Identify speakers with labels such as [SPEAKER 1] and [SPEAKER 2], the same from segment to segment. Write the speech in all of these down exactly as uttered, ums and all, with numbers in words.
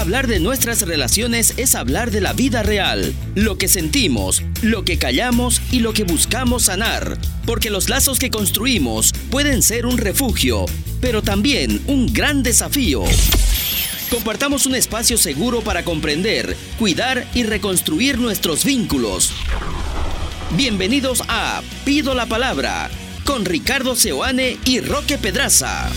[SPEAKER 1] Hablar de nuestras relaciones es hablar de la vida real, lo que sentimos, lo que callamos y lo que buscamos sanar, porque los lazos que construimos pueden ser un refugio, pero también un gran desafío. Compartamos un espacio seguro para comprender, cuidar y reconstruir nuestros vínculos. Bienvenidos a Pido la Palabra, con Ricardo Seoane y Roque Pedraza.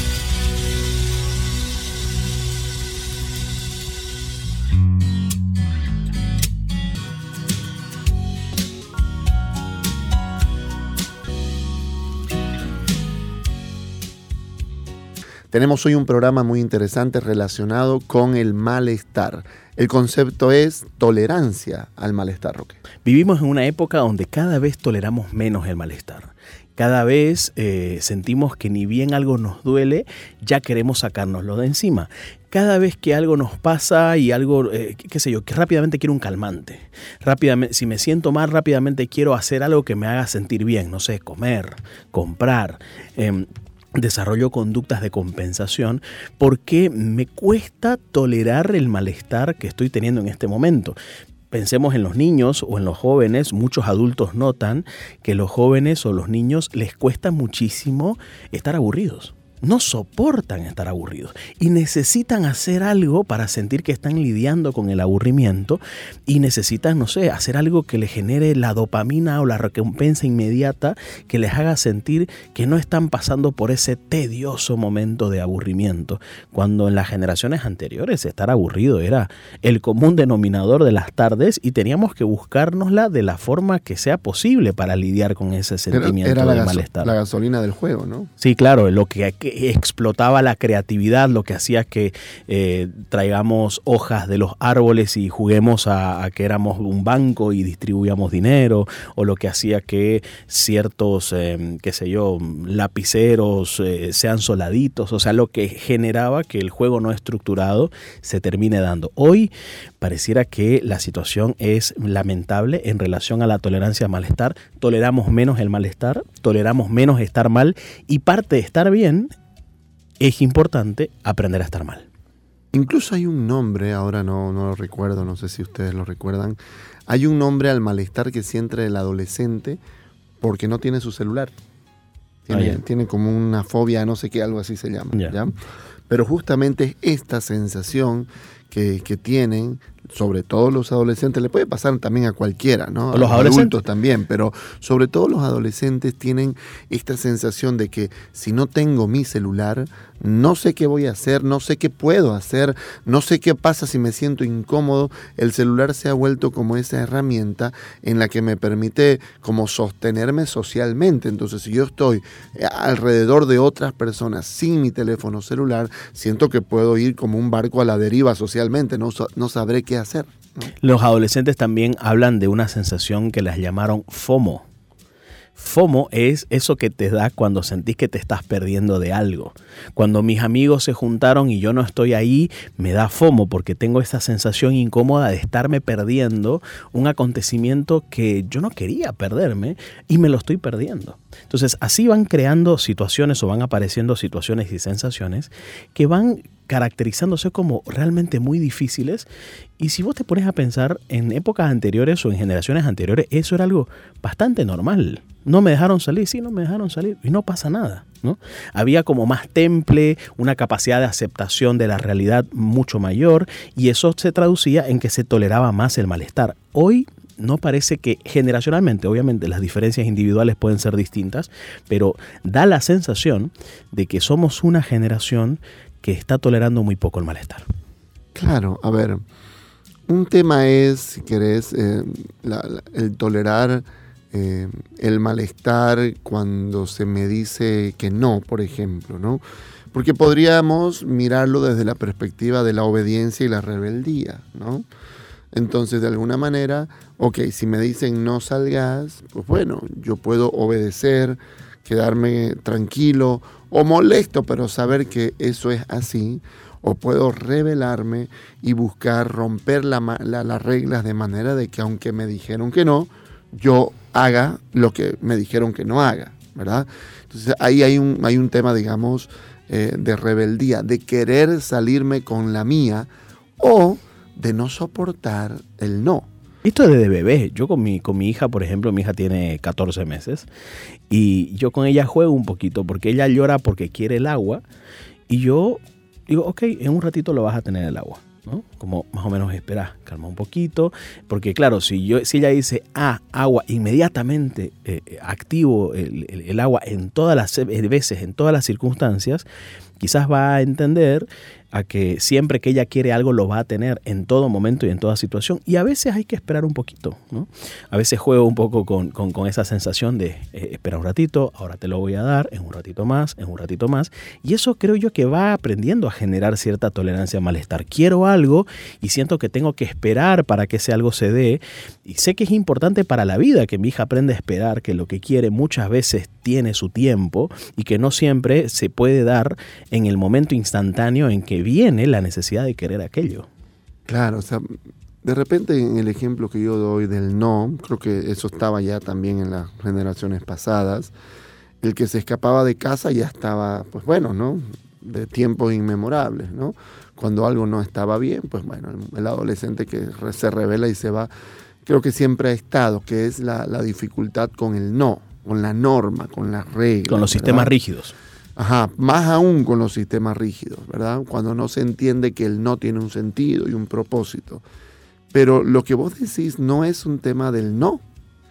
[SPEAKER 2] Tenemos hoy un programa muy interesante relacionado con el malestar. El concepto es tolerancia al malestar, Roque.
[SPEAKER 3] Vivimos en una época donde cada vez toleramos menos el malestar. Cada vez eh, sentimos que ni bien algo nos duele, ya queremos sacárnoslo de encima. Cada vez que algo nos pasa y algo, eh, qué sé yo, que rápidamente quiero un calmante. Rápidamente, si me siento mal, rápidamente quiero hacer algo que me haga sentir bien. No sé, comer, comprar, eh, desarrollo conductas de compensación porque me cuesta tolerar el malestar que estoy teniendo en este momento. Pensemos en los niños o en los jóvenes. Muchos adultos notan que los jóvenes o los niños les cuesta muchísimo estar aburridos. No soportan estar aburridos y necesitan hacer algo para sentir que están lidiando con el aburrimiento y necesitan, no sé, hacer algo que les genere la dopamina o la recompensa inmediata que les haga sentir que no están pasando por ese tedioso momento de aburrimiento. Cuando en las generaciones anteriores estar aburrido era el común denominador de las tardes y teníamos que buscárnosla de la forma que sea posible para lidiar con ese sentimiento
[SPEAKER 2] era, era
[SPEAKER 3] de
[SPEAKER 2] la
[SPEAKER 3] malestar.
[SPEAKER 2] La gasolina del juego, ¿no?
[SPEAKER 3] Sí, claro, lo que, que explotaba la creatividad, lo que hacía que eh, traigamos hojas de los árboles y juguemos a, a que éramos un banco y distribuíamos dinero, o lo que hacía que ciertos, eh, qué sé yo, lapiceros eh, sean soldaditos, o sea, lo que generaba que el juego no estructurado se termine dando. Hoy pareciera que la situación es lamentable en relación a la tolerancia al malestar. Toleramos menos el malestar, toleramos menos estar mal, y parte de estar bien es importante aprender a estar mal.
[SPEAKER 2] Incluso hay un nombre, ahora no, no lo recuerdo, no sé si ustedes lo recuerdan. Hay un nombre al malestar que siente el adolescente porque no tiene su celular. Tiene,
[SPEAKER 3] ah,
[SPEAKER 2] tiene como una fobia, no sé qué, algo así se llama.
[SPEAKER 3] Yeah.
[SPEAKER 2] ¿Ya? Pero justamente es esta sensación que, que tienen, sobre todo los adolescentes, le puede pasar también a cualquiera, ¿no? A
[SPEAKER 3] los
[SPEAKER 2] adultos también, pero sobre todo los adolescentes tienen esta sensación de que si no tengo mi celular, no sé qué voy a hacer, no sé qué puedo hacer, no sé qué pasa si me siento incómodo. El celular se ha vuelto como esa herramienta en la que me permite como sostenerme socialmente. Entonces, si yo estoy alrededor de otras personas sin mi teléfono celular, siento que puedo ir como un barco a la deriva socialmente, no, no sabré qué hacer, ¿no?
[SPEAKER 3] Los adolescentes también hablan de una sensación que las llamaron FOMO. FOMO es eso que te da cuando sentís que te estás perdiendo de algo. Cuando mis amigos se juntaron y yo no estoy ahí, me da FOMO porque tengo esa sensación incómoda de estarme perdiendo un acontecimiento que yo no quería perderme y me lo estoy perdiendo. Entonces, así van creando situaciones o van apareciendo situaciones y sensaciones que van caracterizándose como realmente muy difíciles. Y si vos te pones a pensar, en épocas anteriores o en generaciones anteriores, eso era algo bastante normal. No me dejaron salir, sí, no me dejaron salir y no pasa nada, ¿no? Había como más temple, una capacidad de aceptación de la realidad mucho mayor, y eso se traducía en que se toleraba más el malestar. Hoy no parece que generacionalmente, obviamente las diferencias individuales pueden ser distintas, pero da la sensación de que somos una generación que está tolerando muy poco el malestar.
[SPEAKER 2] Claro, a ver, un tema es, si querés, eh, la, la, el tolerar eh, el malestar cuando se me dice que no, por ejemplo, ¿no? Porque podríamos mirarlo desde la perspectiva de la obediencia y la rebeldía, ¿no? Entonces, de alguna manera, ok, si me dicen no salgas, pues bueno, yo puedo obedecer, quedarme tranquilo o molesto, pero saber que eso es así, o puedo rebelarme y buscar romper la, la, las reglas de manera de que aunque me dijeron que no, yo haga lo que me dijeron que no haga, ¿verdad? Entonces ahí hay un, hay un tema, digamos, eh, de rebeldía, de querer salirme con la mía, o de no soportar el no.
[SPEAKER 3] Esto desde bebé. Yo con mi, con mi hija, por ejemplo, mi hija tiene catorce meses y yo con ella juego un poquito porque ella llora porque quiere el agua y yo digo, ok, en un ratito lo vas a tener el agua, ¿no? Como más o menos espera, calma un poquito, porque claro, si yo si ella dice ah, agua, inmediatamente eh, activo el, el, el agua en todas las veces, en todas las circunstancias, quizás va a entender a que siempre que ella quiere algo lo va a tener en todo momento y en toda situación. Y a veces hay que esperar un poquito, ¿no? A veces juego un poco con, con, con esa sensación de eh, espera un ratito, ahora te lo voy a dar, en un ratito más, en un ratito más. Y eso creo yo que va aprendiendo a generar cierta tolerancia al malestar. Quiero algo y siento que tengo que esperar para que ese algo se dé. Y sé que es importante para la vida que mi hija aprenda a esperar, que lo que quiere muchas veces tiene su tiempo y que no siempre se puede dar en el momento instantáneo en que viene la necesidad de querer aquello.
[SPEAKER 2] Claro, o sea, de repente en el ejemplo que yo doy del no, creo que eso estaba ya también en las generaciones pasadas, el que se escapaba de casa ya estaba, pues bueno, ¿no? De tiempos inmemorables, ¿no? Cuando algo no estaba bien, pues bueno, el adolescente que se revela y se va, creo que siempre ha estado, que es la, la dificultad con el no, con la norma, con las reglas.
[SPEAKER 3] Con los sistemas
[SPEAKER 2] ¿verdad?
[SPEAKER 3] rígidos.
[SPEAKER 2] Ajá, más aún con los sistemas rígidos, ¿verdad? Cuando no se entiende que el no tiene un sentido y un propósito. Pero lo que vos decís no es un tema del no,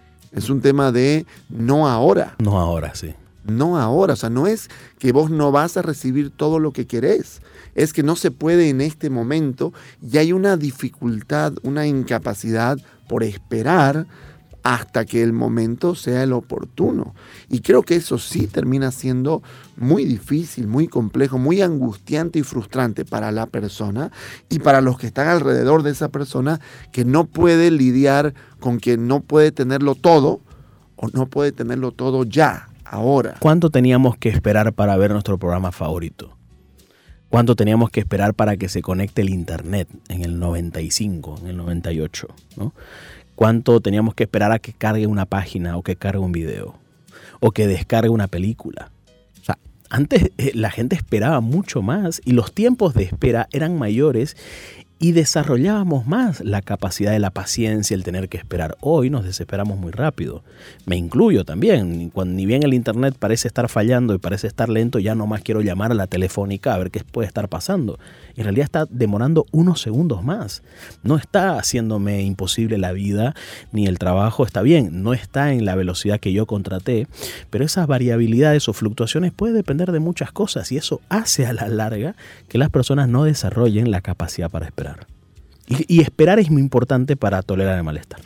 [SPEAKER 2] es un tema de no ahora.
[SPEAKER 3] No ahora, sí.
[SPEAKER 2] No ahora, o sea, no es que vos no vas a recibir todo lo que querés, es que no se puede en este momento y hay una dificultad, una incapacidad por esperar hasta que el momento sea el oportuno. Y creo que eso sí termina siendo muy difícil, muy complejo, muy angustiante y frustrante para la persona y para los que están alrededor de esa persona que no puede lidiar con que no puede tenerlo todo o no puede tenerlo todo ya, ahora.
[SPEAKER 3] ¿Cuánto teníamos que esperar para ver nuestro programa favorito? ¿Cuánto teníamos que esperar para que se conecte el internet en el noventa y cinco, en el noventa y ocho, ¿no? ¿Cuánto teníamos que esperar a que cargue una página o que cargue un video o que descargue una película? O sea, antes eh, la gente esperaba mucho más y los tiempos de espera eran mayores y desarrollábamos más la capacidad de la paciencia, el tener que esperar. Hoy nos desesperamos muy rápido. Me incluyo también. Cuando ni bien el internet parece estar fallando y parece estar lento, ya nomás quiero llamar a la telefónica a ver qué puede estar pasando. En realidad está demorando unos segundos más. No está haciéndome imposible la vida ni el trabajo. Está bien, no está en la velocidad que yo contraté, pero esas variabilidades o fluctuaciones pueden depender de muchas cosas y eso hace a la larga que las personas no desarrollen la capacidad para esperar. Y, y esperar es muy importante para tolerar el malestar.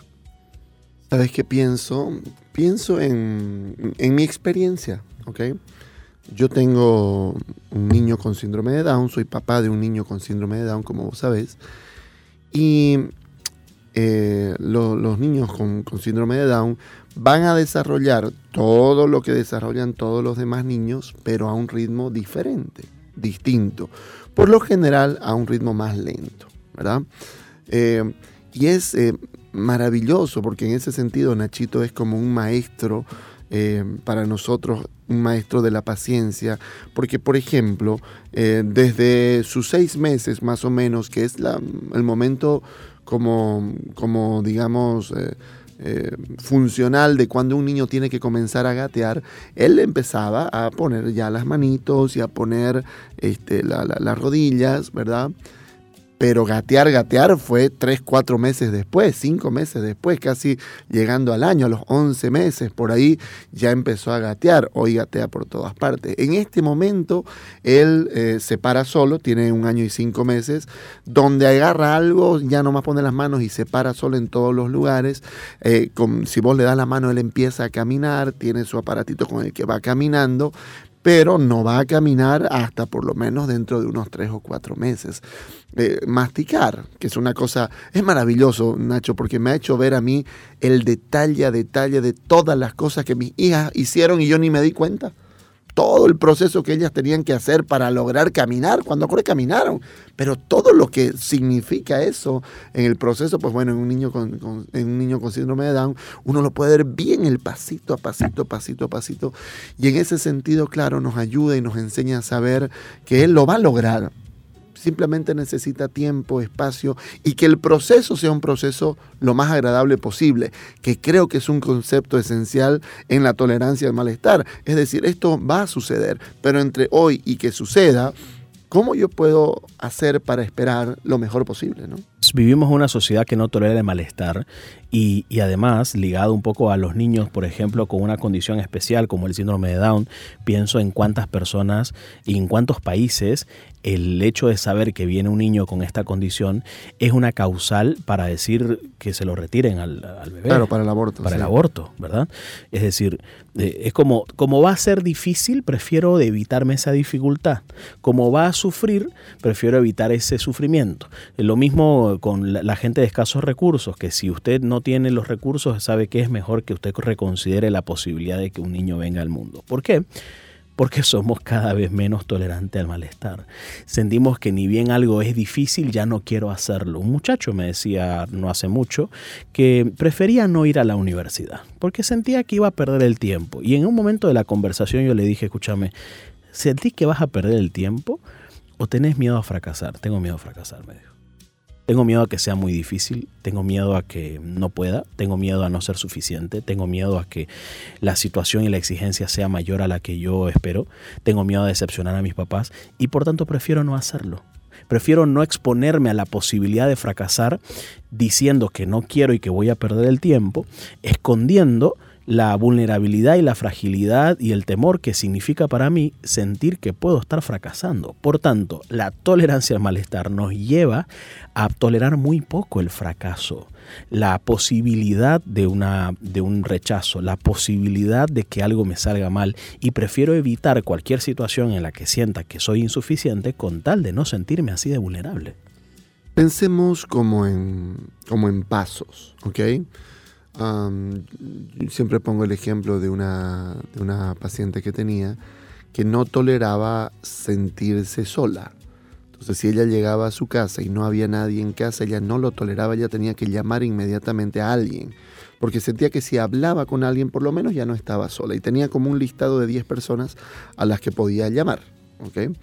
[SPEAKER 2] ¿Sabes qué pienso? Pienso en, en mi experiencia, ¿ok? Yo tengo un niño con síndrome de Down, soy papá de un niño con síndrome de Down, como vos sabés, y eh, lo, los niños con, con síndrome de Down van a desarrollar todo lo que desarrollan todos los demás niños, pero a un ritmo diferente, distinto, por lo general a un ritmo más lento, ¿verdad? Eh, y es eh, maravilloso porque en ese sentido Nachito es como un maestro eh, para nosotros, un maestro de la paciencia, porque por ejemplo, eh, desde sus seis meses más o menos, que es la, el momento como, como digamos, eh, eh, funcional de cuando un niño tiene que comenzar a gatear, él empezaba a poner ya las manitos y a poner este, la, la, las rodillas, ¿verdad? Pero gatear, gatear fue tres, cuatro meses después, cinco meses después, casi llegando al año, a los once meses, por ahí ya empezó a gatear. Hoy gatea por todas partes. En este momento, él eh, se para solo, tiene un año y cinco meses, donde agarra algo, ya nomás pone las manos y se para solo en todos los lugares. Eh, con, si vos le das la mano, él empieza a caminar, tiene su aparatito con el que va caminando, pero no va a caminar hasta por lo menos dentro de unos tres o cuatro meses. Eh, masticar, que es una cosa, es maravilloso, Nacho, porque me ha hecho ver a mí el detalle a detalle de todas las cosas que mis hijas hicieron y yo ni me di cuenta. Todo el proceso que ellas tenían que hacer para lograr caminar, cuando ocurre caminaron, pero todo lo que significa eso en el proceso, pues bueno, en un niño con, con, en un niño con síndrome de Down, uno lo puede ver bien el pasito a pasito, pasito a pasito, y en ese sentido, claro, nos ayuda y nos enseña a saber que él lo va a lograr. simplemente necesita tiempo, espacio y que el proceso sea un proceso lo más agradable posible, que creo que es un concepto esencial en la tolerancia al malestar. Es decir, esto va a suceder, pero entre hoy y que suceda, ¿cómo yo puedo hacer para esperar lo mejor posible, ¿no?
[SPEAKER 3] Vivimos en una sociedad que no tolera el malestar y, y además, ligado un poco a los niños, por ejemplo, con una condición especial como el síndrome de Down, pienso en cuántas personas y en cuántos países el hecho de saber que viene un niño con esta condición es una causal para decir que se lo retiren al, al bebé.
[SPEAKER 2] Claro, para el aborto.
[SPEAKER 3] Para
[SPEAKER 2] sí.
[SPEAKER 3] el aborto, ¿verdad? Es decir, eh, es como, como va a ser difícil, prefiero evitarme esa dificultad. Como va a sufrir, prefiero evitar ese sufrimiento. Lo mismo con la, la gente de escasos recursos, que si usted no tiene los recursos, sabe que es mejor que usted reconsidere la posibilidad de que un niño venga al mundo. ¿Por qué? Porque somos cada vez menos tolerantes al malestar. Sentimos que ni bien algo es difícil, ya no quiero hacerlo. Un muchacho me decía no hace mucho que prefería no ir a la universidad porque sentía que iba a perder el tiempo. Y en un momento de la conversación yo le dije, escúchame, ¿sentís que vas a perder el tiempo o tenés miedo a fracasar? Tengo miedo a fracasar, me dijo. Tengo miedo a que sea muy difícil, tengo miedo a que no pueda, tengo miedo a no ser suficiente, tengo miedo a que la situación y la exigencia sea mayor a la que yo espero, tengo miedo a decepcionar a mis papás y por tanto prefiero no hacerlo. Prefiero no exponerme a la posibilidad de fracasar diciendo que no quiero y que voy a perder el tiempo, escondiendo la vulnerabilidad y la fragilidad y el temor que significa para mí sentir que puedo estar fracasando. Por tanto, la tolerancia al malestar nos lleva a tolerar muy poco el fracaso, la posibilidad de, una, de un rechazo, la posibilidad de que algo me salga mal y prefiero evitar cualquier situación en la que sienta que soy insuficiente con tal de no sentirme así de vulnerable.
[SPEAKER 2] Pensemos como en, como en pasos, ¿ok? Um, siempre pongo el ejemplo de una, de una paciente que tenía que no toleraba sentirse sola. Entonces, si ella llegaba a su casa y no había nadie en casa, ella no lo toleraba, ella tenía que llamar inmediatamente a alguien, porque sentía que si hablaba con alguien, por lo menos ya no estaba sola. Y tenía como un listado de diez personas a las que podía llamar, ¿ok?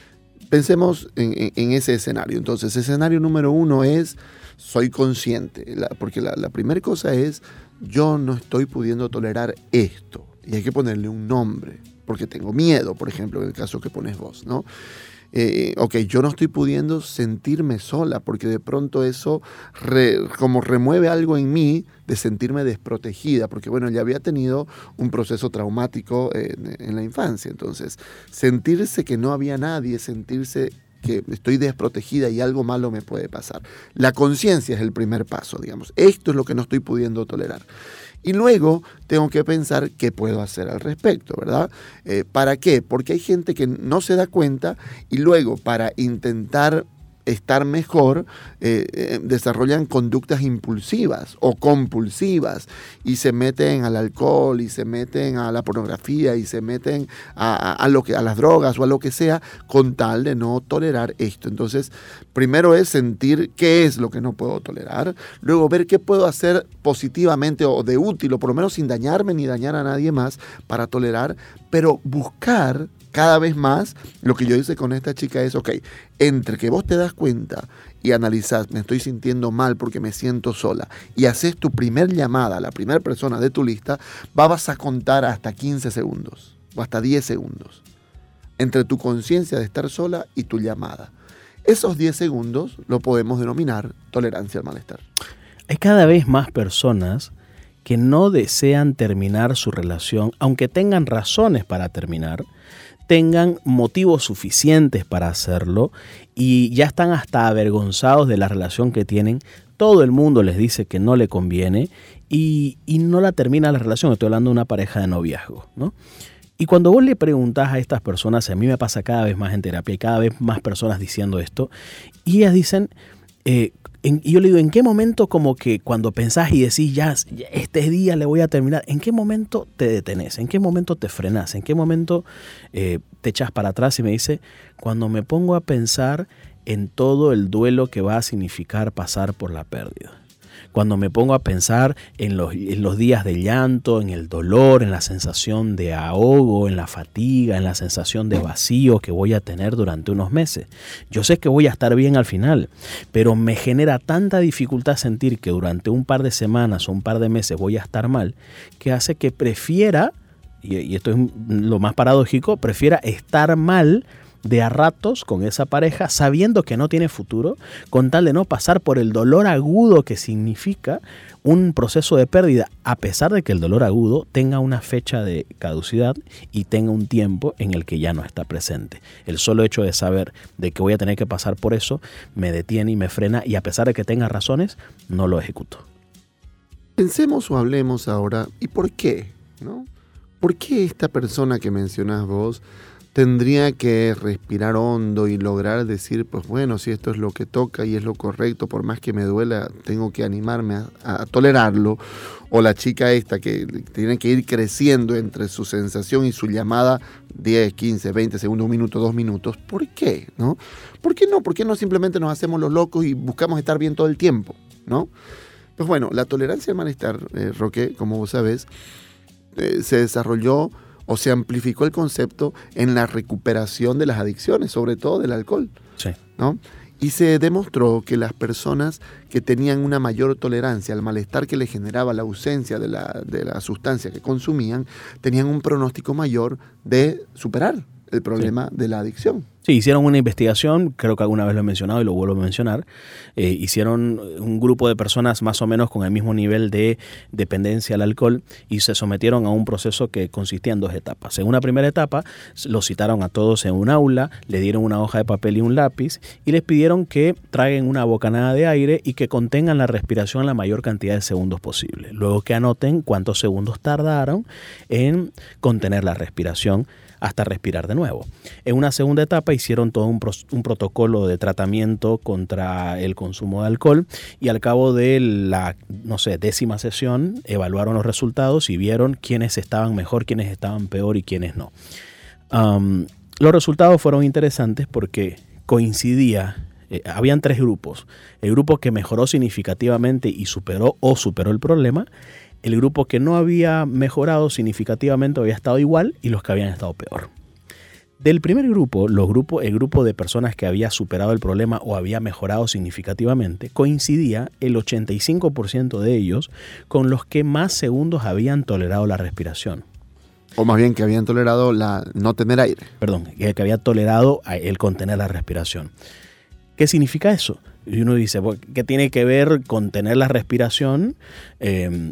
[SPEAKER 2] Pensemos en, en, en ese escenario. Entonces, escenario número uno es, soy consciente, la, porque la, la primera cosa es, yo no estoy pudiendo tolerar esto. Y hay que ponerle un nombre, porque tengo miedo, por ejemplo, en el caso que pones vos, ¿no? Eh, ok, yo no estoy pudiendo sentirme sola, porque de pronto eso re, como remueve algo en mí de sentirme desprotegida, porque bueno, ya había tenido un proceso traumático en, en la infancia. Entonces, sentirse que no había nadie, sentirse que estoy desprotegida y algo malo me puede pasar. La conciencia es el primer paso, digamos. Esto es lo que no estoy pudiendo tolerar. Y luego tengo que pensar qué puedo hacer al respecto, ¿verdad? Eh, ¿Para qué? Porque hay gente que no se da cuenta y luego para intentar estar mejor, eh, eh, desarrollan conductas impulsivas o compulsivas y se meten al alcohol y se meten a la pornografía y se meten a, a, a, lo que, a las drogas o a lo que sea con tal de no tolerar esto. Entonces, primero es sentir qué es lo que no puedo tolerar, luego ver qué puedo hacer positivamente o de útil o por lo menos sin dañarme ni dañar a nadie más para tolerar, pero buscar cada vez más. Lo que yo hice con esta chica es, ok, entre que vos te das cuenta y analizás, me estoy sintiendo mal porque me siento sola, y haces tu primer llamada a la primera persona de tu lista, vas a contar hasta quince segundos o hasta diez segundos entre tu conciencia de estar sola y tu llamada. Esos diez segundos lo podemos denominar tolerancia al malestar.
[SPEAKER 3] Hay cada vez más personas que no desean terminar su relación, aunque tengan razones para terminar, tengan motivos suficientes para hacerlo y ya están hasta avergonzados de la relación que tienen. Todo el mundo les dice que no le conviene y, y no la termina la relación. Estoy hablando de una pareja de noviazgo, ¿no? Y cuando vos le preguntás a estas personas, a mí me pasa cada vez más en terapia y cada vez más personas diciendo esto, y ellas dicen, eh, en, y yo le digo, ¿en qué momento como que cuando pensás y decís, ya, ya este día le voy a terminar, ¿en qué momento te detenés? ¿En qué momento te frenás? ¿En qué momento eh, te echas para atrás? Y me dice, cuando me pongo a pensar en todo el duelo que va a significar pasar por la pérdida. Cuando me pongo a pensar en los, en los días de llanto, en el dolor, en la sensación de ahogo, en la fatiga, en la sensación de vacío que voy a tener durante unos meses. Yo sé que voy a estar bien al final, pero me genera tanta dificultad sentir que durante un par de semanas o un par de meses voy a estar mal, que hace que prefiera, y, y esto es lo más paradójico, prefiera estar mal de a ratos con esa pareja, sabiendo que no tiene futuro, con tal de no pasar por el dolor agudo que significa un proceso de pérdida, a pesar de que el dolor agudo tenga una fecha de caducidad y tenga un tiempo en el que ya no está presente. El solo hecho de saber de que voy a tener que pasar por eso me detiene y me frena, y a pesar de que tenga razones, no lo ejecuto.
[SPEAKER 2] Pensemos o hablemos ahora, ¿y por qué? ¿No? ¿Por qué esta persona que mencionás vos tendría que respirar hondo y lograr decir, pues bueno, si esto es lo que toca y es lo correcto, por más que me duela, tengo que animarme a, a tolerarlo? O la chica esta que tiene que ir creciendo entre su sensación y su llamada diez, quince, veinte segundos, un minuto, dos minutos. ¿Por qué? ¿No? ¿Por qué no? ¿Por qué no simplemente nos hacemos los locos y buscamos estar bien todo el tiempo? ¿No? Pues bueno, la tolerancia al malestar, eh, Roque, como vos sabés, eh, se desarrolló o se amplificó el concepto en la recuperación de las adicciones, sobre todo del alcohol.
[SPEAKER 3] Sí.
[SPEAKER 2] ¿No? Y se demostró que las personas que tenían una mayor tolerancia al malestar que les generaba la ausencia de la, de la sustancia que consumían, tenían un pronóstico mayor de superar el problema sí. de la adicción.
[SPEAKER 3] Sí, hicieron una investigación, creo que alguna vez lo he mencionado y lo vuelvo a mencionar. Eh, hicieron un grupo de personas más o menos con el mismo nivel de dependencia al alcohol y se sometieron a un proceso que consistía en dos etapas. En una primera etapa los citaron a todos en un aula, le dieron una hoja de papel y un lápiz y les pidieron que traguen una bocanada de aire y que contengan la respiración la mayor cantidad de segundos posible. Luego que anoten cuántos segundos tardaron en contener la respiración hasta respirar de nuevo. En una segunda etapa hicieron todo un, pro, un protocolo de tratamiento contra el consumo de alcohol y al cabo de la, no sé, décima sesión evaluaron los resultados y vieron quiénes estaban mejor, quiénes estaban peor y quiénes no. Um, los resultados fueron interesantes porque coincidía, eh, habían tres grupos. El grupo que mejoró significativamente y superó o superó el problema, el grupo que no había mejorado significativamente había estado igual y los que habían estado peor. Del primer grupo, los grupos, el grupo de personas que había superado el problema o había mejorado significativamente, coincidía el ochenta y cinco por ciento de ellos con los que más segundos habían tolerado la respiración.
[SPEAKER 2] O más bien que habían tolerado la no tener aire.
[SPEAKER 3] Perdón, que había tolerado el contener la respiración. ¿Qué significa eso? Y uno dice, ¿qué tiene que ver con tener la respiración eh,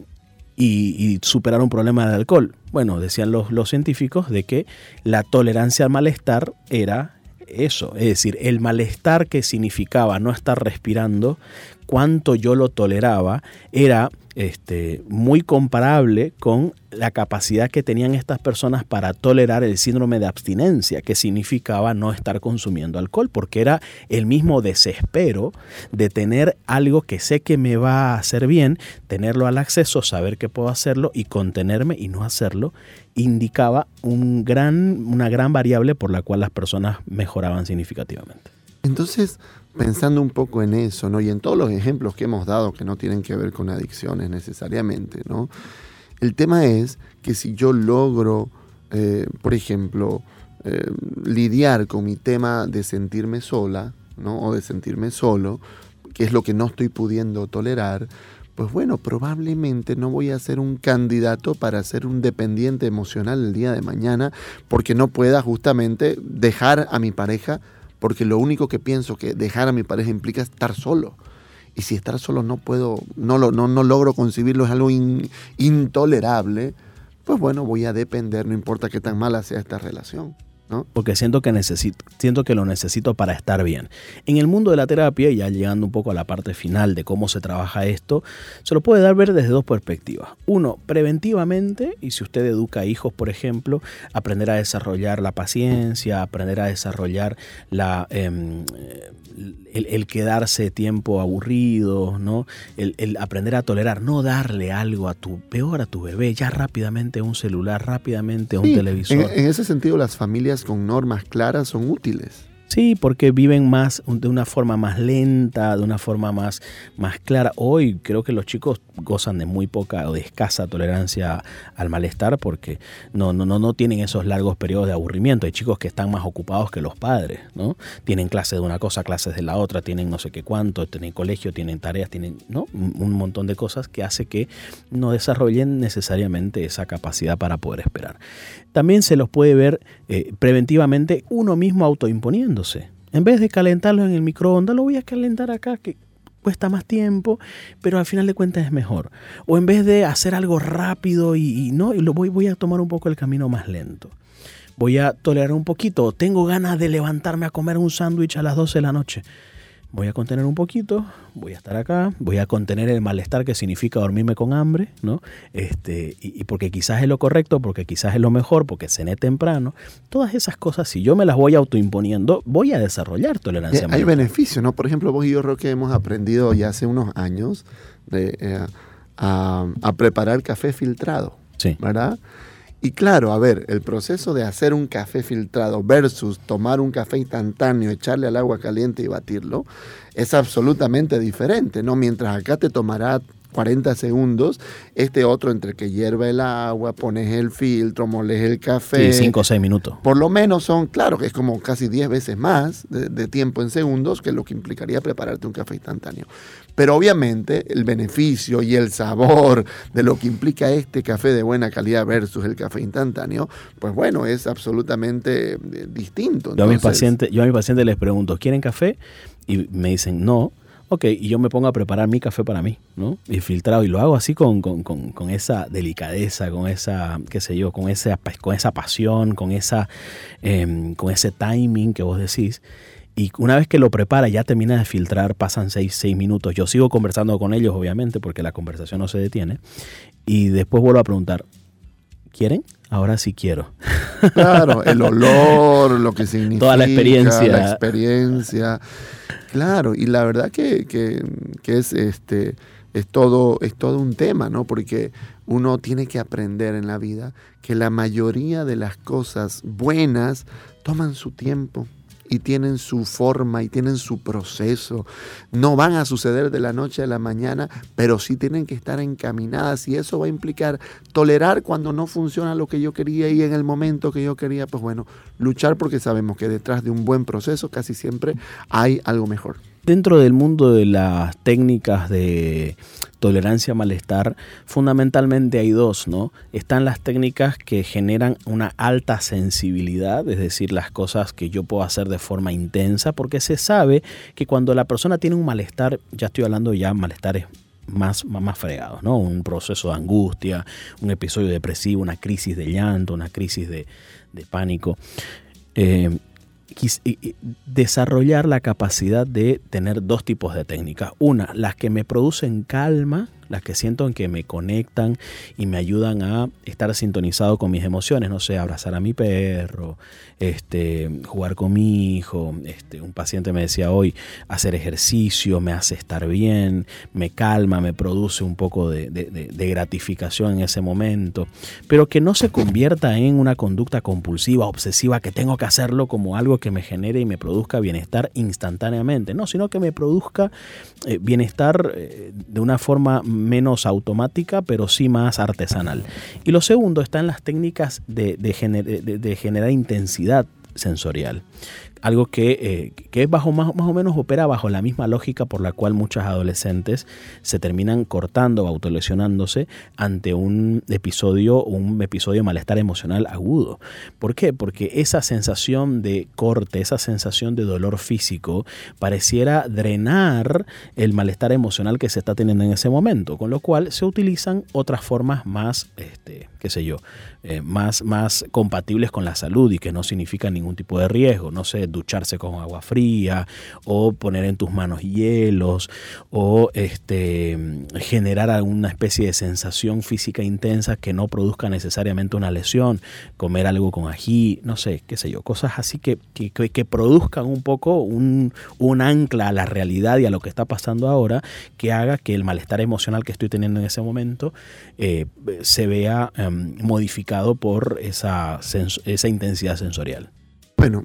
[SPEAKER 3] Y, y superar un problema del alcohol? Bueno, decían los, los científicos de que la tolerancia al malestar era eso, es decir, el malestar que significaba no estar respirando, cuánto yo lo toleraba, era este, muy comparable con la capacidad que tenían estas personas para tolerar el síndrome de abstinencia, que significaba no estar consumiendo alcohol, porque era el mismo desespero de tener algo que sé que me va a hacer bien, tenerlo al acceso, saber que puedo hacerlo y contenerme y no hacerlo, indicaba un gran, una gran variable por la cual las personas mejoraban significativamente.
[SPEAKER 2] Entonces, pensando un poco en eso, ¿no? Y en todos los ejemplos que hemos dado que no tienen que ver con adicciones necesariamente, ¿no? El tema es que si yo logro, eh, por ejemplo, eh, lidiar con mi tema de sentirme sola, ¿no? O de sentirme solo, que es lo que no estoy pudiendo tolerar, pues bueno, probablemente no voy a ser un candidato para ser un dependiente emocional el día de mañana, porque no pueda justamente dejar a mi pareja, porque lo único que pienso que dejar a mi pareja implica estar solo. Y si estar solo no puedo, no, lo, no, no logro concebirlo, es algo in, intolerable, pues bueno, voy a depender, no importa qué tan mala sea esta relación, ¿no?
[SPEAKER 3] Porque siento que necesito, siento que lo necesito para estar bien. En el mundo de la terapia, ya llegando un poco a la parte final de cómo se trabaja esto, se lo puede dar ver desde dos perspectivas. Uno, preventivamente, y si usted educa a hijos, por ejemplo, aprender a desarrollar la paciencia, aprender a desarrollar la... Eh, El, el quedarse tiempo aburrido, ¿no? El, el aprender a tolerar, no darle algo a tu, peor a tu bebé, ya rápidamente un celular, rápidamente un
[SPEAKER 2] sí,
[SPEAKER 3] televisor.
[SPEAKER 2] En, en ese sentido, las familias con normas claras son útiles,
[SPEAKER 3] Sí, porque viven más de una forma más lenta, de una forma más, más clara. Hoy creo que los chicos gozan de muy poca o de escasa tolerancia al malestar porque no, no, no, no tienen esos largos periodos de aburrimiento. Hay chicos que están más ocupados que los padres, ¿no? Tienen clases de una cosa, clases de la otra, tienen no sé qué cuánto, tienen colegio, tienen tareas, tienen, ¿no? un, un montón de cosas que hace que no desarrollen necesariamente esa capacidad para poder esperar. También se los puede ver eh, preventivamente uno mismo autoimponiéndose. En vez de calentarlo en el microondas, lo voy a calentar acá, que cuesta más tiempo, pero al final de cuentas es mejor. O en vez de hacer algo rápido y, y no, y lo voy, voy a tomar un poco el camino más lento. Voy a tolerar un poquito. Tengo ganas de levantarme a comer un sándwich a las doce de la noche. Voy a contener un poquito, voy a estar acá, voy a contener el malestar que significa dormirme con hambre, ¿no? Este, y, y porque quizás es lo correcto, porque quizás es lo mejor, porque cené temprano. Todas esas cosas, si yo me las voy autoimponiendo, voy a desarrollar tolerancia.
[SPEAKER 2] Hay beneficios, ¿no? Por ejemplo, vos y yo, Roque, hemos aprendido ya hace unos años de, eh, a, a preparar café filtrado,
[SPEAKER 3] sí.
[SPEAKER 2] ¿verdad? Y claro, a ver, el proceso de hacer un café filtrado versus tomar un café instantáneo, echarle al agua caliente y batirlo, es absolutamente diferente, ¿no? Mientras acá te tomará cuarenta segundos, este otro entre que hierva el agua, pones el filtro, moles el café.
[SPEAKER 3] Sí, cinco o seis minutos.
[SPEAKER 2] Por lo menos son, claro, que es como casi diez veces más de, de tiempo en segundos que lo que implicaría prepararte un café instantáneo. Pero obviamente el beneficio y el sabor de lo que implica este café de buena calidad versus el café instantáneo, pues bueno, es absolutamente distinto. Entonces,
[SPEAKER 3] yo, a mis pacientes, yo a mis pacientes les pregunto, ¿quieren café? Y me dicen, no. Ok, y yo me pongo a preparar mi café para mí, ¿no? Y filtrado, y lo hago así con, con, con, con esa delicadeza, con esa, qué sé yo, con esa, con esa pasión, con, esa, eh, con ese timing que vos decís. Y una vez que lo prepara, ya termina de filtrar, pasan seis, seis minutos. Yo sigo conversando con ellos, obviamente, porque la conversación no se detiene. Y después vuelvo a preguntar, ¿quieren? Ahora sí quiero.
[SPEAKER 2] Claro, el olor, lo que significa.
[SPEAKER 3] Toda la experiencia.
[SPEAKER 2] La experiencia. Claro, y la verdad que, que, que es, este, es, todo, es todo un tema, ¿no? Porque uno tiene que aprender en la vida que la mayoría de las cosas buenas toman su tiempo. Y tienen su forma y tienen su proceso. No van a suceder de la noche a la mañana, pero sí tienen que estar encaminadas y eso va a implicar tolerar cuando no funciona lo que yo quería y en el momento que yo quería, pues bueno, luchar porque sabemos que detrás de un buen proceso casi siempre hay algo mejor.
[SPEAKER 3] Dentro del mundo de las técnicas de tolerancia a malestar, fundamentalmente hay dos, ¿no? Están las técnicas que generan una alta sensibilidad, es decir, las cosas que yo puedo hacer de forma intensa, porque se sabe que cuando la persona tiene un malestar, ya estoy hablando ya malestares más, más, más fregados, ¿no? Un proceso de angustia, un episodio depresivo, una crisis de llanto, una crisis de, de pánico. Eh, desarrollar la capacidad de tener dos tipos de técnicas. Una, las que me producen calma, las que siento que me conectan y me ayudan a estar sintonizado con mis emociones, no sé, abrazar a mi perro, este, jugar con mi hijo, este, un paciente me decía hoy, hacer ejercicio me hace estar bien, me calma, me produce un poco de, de, de, de gratificación en ese momento, pero que no se convierta en una conducta compulsiva, obsesiva, que tengo que hacerlo como algo que me genere y me produzca bienestar instantáneamente, no, sino que me produzca eh, bienestar eh, de una forma menos automática, pero sí más artesanal. Y lo segundo está en las técnicas de, de, gener, de, de generar intensidad sensorial. Algo que, eh, que es bajo, más, más o menos opera bajo la misma lógica por la cual muchas adolescentes se terminan cortando o autolesionándose ante un episodio, un episodio de malestar emocional agudo. ¿Por qué? Porque esa sensación de corte, esa sensación de dolor físico pareciera drenar el malestar emocional que se está teniendo en ese momento, con lo cual se utilizan otras formas más, este, qué sé yo, eh, más, más compatibles con la salud y que no significan ningún tipo de riesgo, no sé, ducharse con agua fría o poner en tus manos hielos o este, generar alguna especie de sensación física intensa que no produzca necesariamente una lesión, comer algo con ají, no sé, qué sé yo, cosas así que, que, que produzcan un poco un, un ancla a la realidad y a lo que está pasando ahora, que haga que el malestar emocional que estoy teniendo en ese momento eh, se vea um, modificado por esa, sens- esa intensidad sensorial.
[SPEAKER 2] Bueno,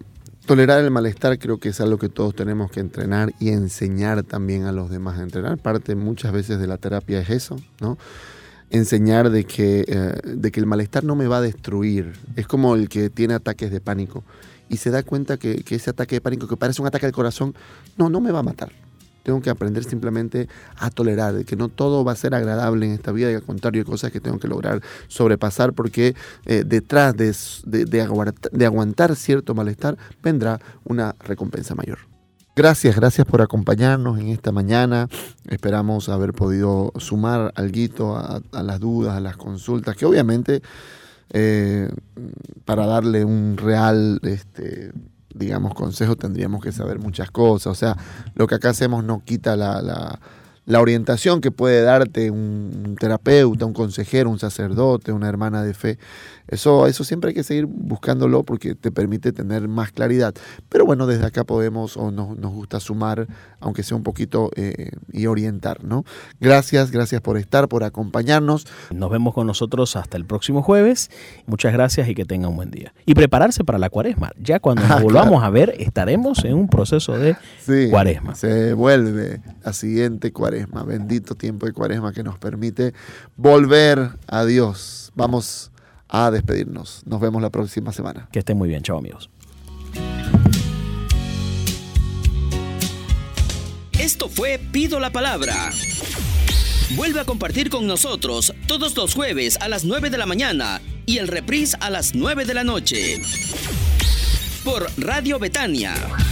[SPEAKER 2] Tolerar el malestar creo que es algo que todos tenemos que entrenar y enseñar también a los demás a entrenar. Parte muchas veces de la terapia es eso, ¿no? Enseñar de que, eh, de que el malestar no me va a destruir. Es como el que tiene ataques de pánico y se da cuenta que, que ese ataque de pánico, que parece un ataque al corazón, no, no me va a matar. Tengo que aprender simplemente a tolerar, de que no todo va a ser agradable en esta vida, y al contrario, hay cosas que tengo que lograr sobrepasar, porque eh, detrás de, de, de, aguantar, de aguantar cierto malestar vendrá una recompensa mayor. Gracias, gracias por acompañarnos en esta mañana. Esperamos haber podido sumar algo a, a las dudas, a las consultas, que obviamente eh, para darle un real... Este, digamos, consejo, tendríamos que saber muchas cosas. O sea, lo que acá hacemos no quita la, la, la orientación que puede darte un, un terapeuta, un consejero, un sacerdote, una hermana de fe. Eso, eso siempre hay que seguir buscándolo porque te permite tener más claridad. Pero bueno, desde acá podemos o nos, nos gusta sumar, aunque sea un poquito, eh, y orientar, ¿no? Gracias, gracias por estar, por acompañarnos.
[SPEAKER 3] Nos vemos con nosotros hasta el próximo jueves. Muchas gracias y que tengan un buen día. Y prepararse para la cuaresma. Ya cuando nos ah, volvamos claro. a ver, estaremos en un proceso de sí, cuaresma.
[SPEAKER 2] Se vuelve la siguiente cuaresma. Bendito tiempo de cuaresma que nos permite volver a Dios. Vamos a despedirnos. Nos vemos la próxima semana.
[SPEAKER 3] Que estén muy bien. Chao, amigos.
[SPEAKER 1] Esto fue Pido la Palabra. Vuelve a compartir con nosotros todos los jueves a las nueve de la mañana y el reprise a las nueve de la noche. Por Radio Betania.